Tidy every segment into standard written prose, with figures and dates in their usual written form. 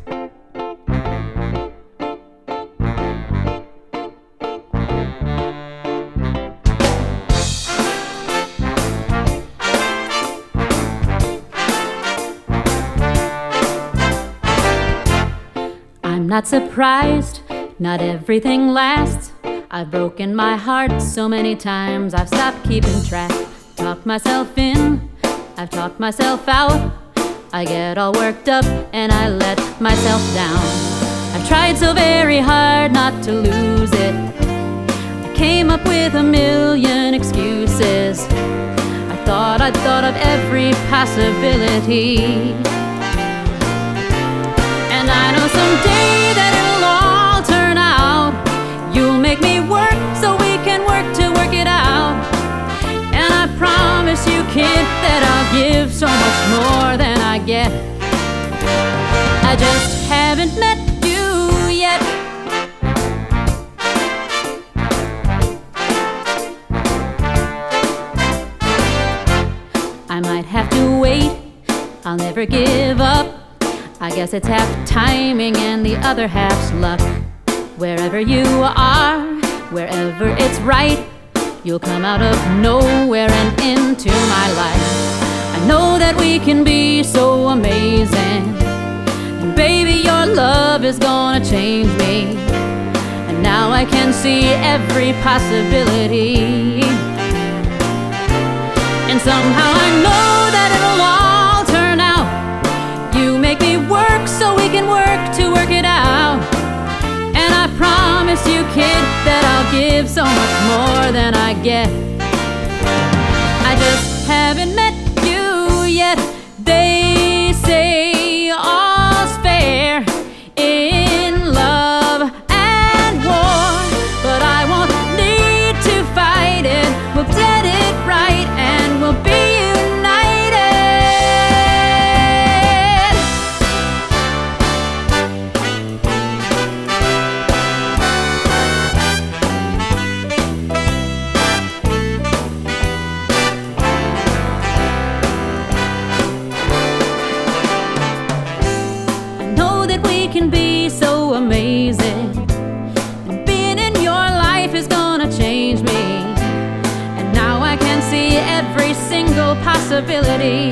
I'm not surprised, not everything lasts. I've broken my heart so many times, I've stopped keeping track. Talked myself in, I've talked myself out. I get all worked up and I let myself down. I've tried so very hard not to lose it. I came up with a million excuses. I thought of every possibility. And I know someday that it'll all turn out. You'll make me work so we can work to work it out. And I promise you, kid, that I'll give so much more than I get. I just haven't met you yet. I might have to wait, I'll never give up. I guess it's half timing and the other half's luck. Wherever you are, wherever it's right, you'll come out of nowhere and into my life. I know that we can be so amazing, and baby, your love is gonna change me. And now I can see every possibility. And somehow I know that it'll all turn out. You make me work so we can work to work it out. And I promise you, kid, that I'll give so much more than I get. I just haven't met you yet. They say all's fair in love and war, but I won't need to fight it. We'll get it right and we'll be can be so amazing, and being in your life is gonna change me. And now I can see every single possibility.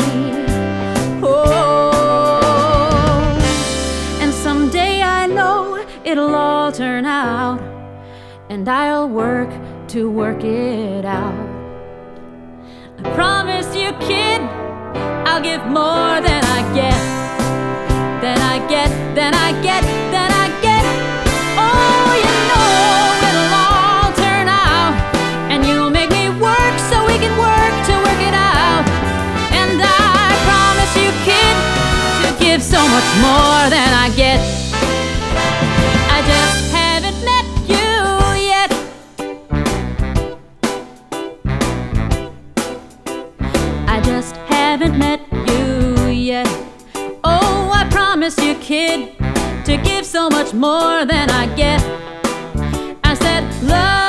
Oh, and someday I know it'll all turn out, and I'll work to work it out. I promise you, kid, I'll give more than I get. Then I get, then I get, then I get. Oh, you know it'll all turn out, and you'll make me work so we can work to work it out. And I promise you, kid, to give so much more than I get. I just haven't met you yet. I just haven't met you yet. Oh, I promise you, kid, to give so much more than I get. I said, love.